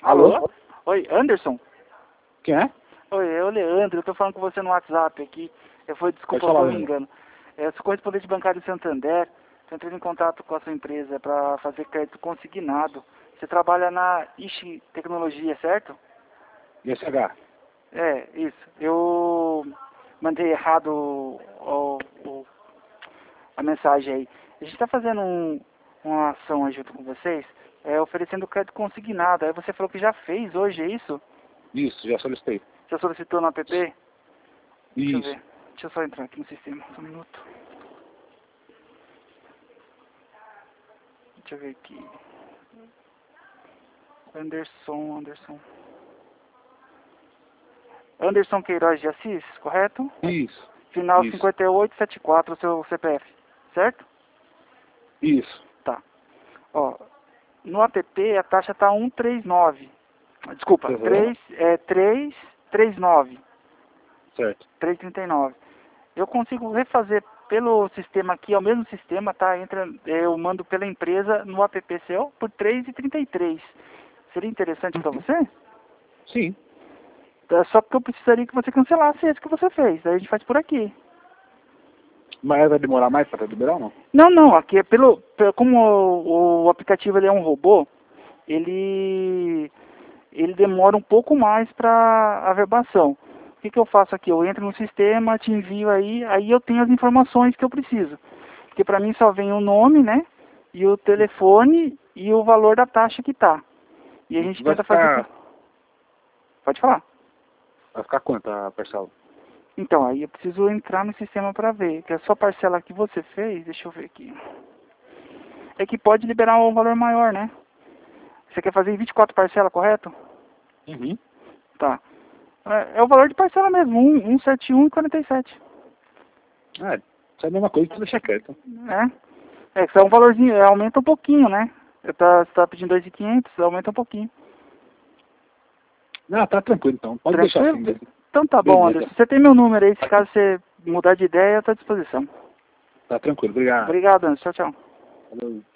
Alô? Oi, Anderson? Quem é? Oi, é o Leandro, eu tô falando com você no WhatsApp aqui. Desculpa Pode falar, pelo Leandro. engano. Sou correspondente bancário de Santander. Tô entrando em contato com a sua empresa para fazer crédito consignado. Você trabalha na Ishi Tecnologia, certo? ISH. É, isso. Eu mandei errado a mensagem aí. A gente está fazendo uma ação aí junto com vocês, oferecendo crédito consignado. Aí você falou que já fez hoje, é isso? Isso, já solicitei. Já solicitou no app? Deixa eu Isso. ver. Deixa eu só entrar aqui no sistema. Só um minuto. Deixa eu ver aqui. Anderson Queiroz de Assis, correto? Isso. Final Isso. 5874, o seu CPF, certo? Isso. Tá. Ó, no app a taxa tá 139. Desculpa, Uhum. 339. Certo. 339. Eu consigo refazer pelo sistema aqui, é o mesmo sistema, tá? Eu mando pela empresa no app seu por 3,33. Seria interessante para Uhum. você? Sim. É só porque eu precisaria que você cancelasse esse que você fez. Daí a gente faz por aqui. Mas vai demorar mais para liberar ou não? Não, aqui é como o aplicativo ele é um robô, ele demora um pouco mais para averbação. O que eu faço aqui? Eu entro no sistema, te envio aí eu tenho as informações que eu preciso. Porque para mim só vem o nome, né? E o telefone e o valor da taxa que tá. E a gente Vai tenta fazer... ficar. Pode falar. Vai ficar quanto a parcela? Então, aí eu preciso entrar no sistema para ver. Que a sua parcela que você fez, deixa eu ver aqui. É que pode liberar um valor maior, né? Você quer fazer em 24 parcelas, correto? Uhum. Tá. É o valor de parcela mesmo, 171,47. Ah, isso é a mesma coisa que deixar quieto. Que isso é um valorzinho, aumenta um pouquinho, né? Você tá pedindo 2.500, aumenta um pouquinho. Ah, tá tranquilo então. Pode deixar assim. Tranquilo? Então tá bom, Beleza. Anderson. Você tem meu número aí, se caso você mudar de ideia, eu tô à disposição. Tá tranquilo. Obrigado. Obrigado, Anderson. Tchau, tchau. Falou.